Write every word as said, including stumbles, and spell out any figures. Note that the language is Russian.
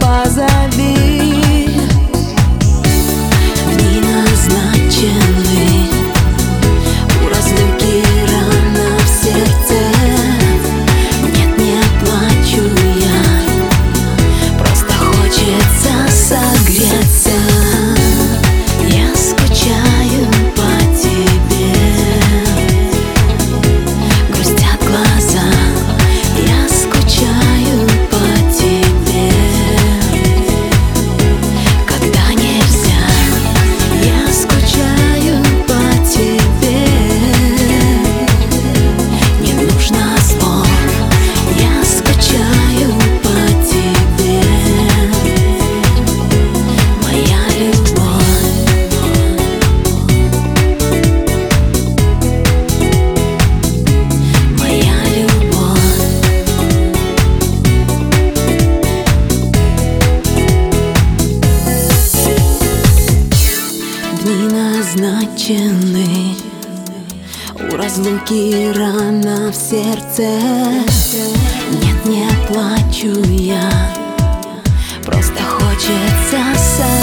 позови. Дни назначены, у разлуки рана в сердце. Нет, не плачу я, просто хочется согреться. Я скучаю по тебе, грустят глаза. Я скучаю по тебе, когда нельзя. Я скучаю по тебе, не нужно слов. Я скучаю по тебе, моя любовь. Моя любовь. Дни назначены, у разлуки рана в сердце. Нет, не плачу я, просто хочется согреться.